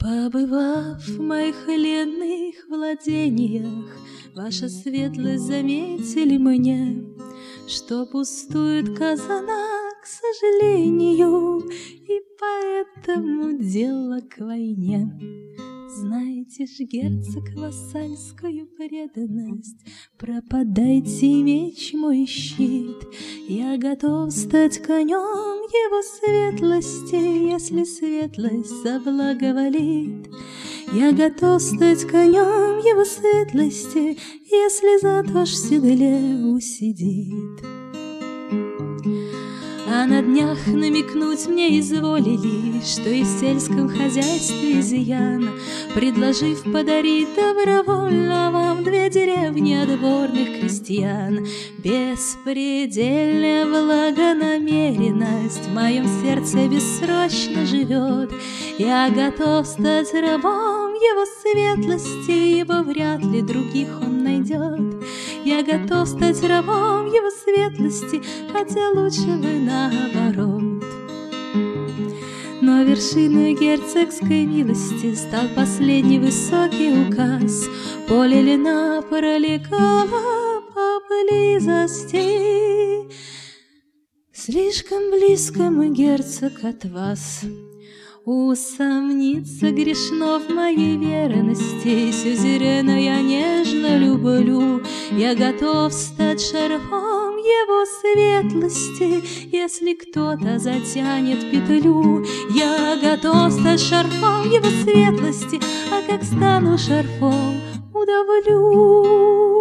Побывав в моих ленных владениях, ваша светлость, заметили мне, что пустует казана, к сожалению, и поэтому дело к войне. Знаете ж, герцог, вассальскую преданность, пропадайте меч мой щит. Я готов стать конем его светлости, если светлость заблаговолит. Я готов стать конем его светлости, если зато ж в седле усидит. А на днях намекнуть мне изволили, что и в сельском хозяйстве изъян, предложив подарить добровольно вам 2 деревни отборных крестьян. Беспредельная благонамеренность в моем сердце бессрочно живет. Я готов стать рабом его светлости, ибо вряд ли других он найдет. Я готов стать рабом его светлости, хотя лучше бы наоборот. Но вершиной герцогской милости стал последний высокий указ. Поле льна пролегало поблизости. Слишком близко, мой герцог, от вас. Усомниться грешно в моей верности, сюзерена я нежно люблю. Я готов стать шарфом его светлости, если кто-то затянет петлю. Я готов стать шарфом его светлости, а как стану шарфом, удавлю.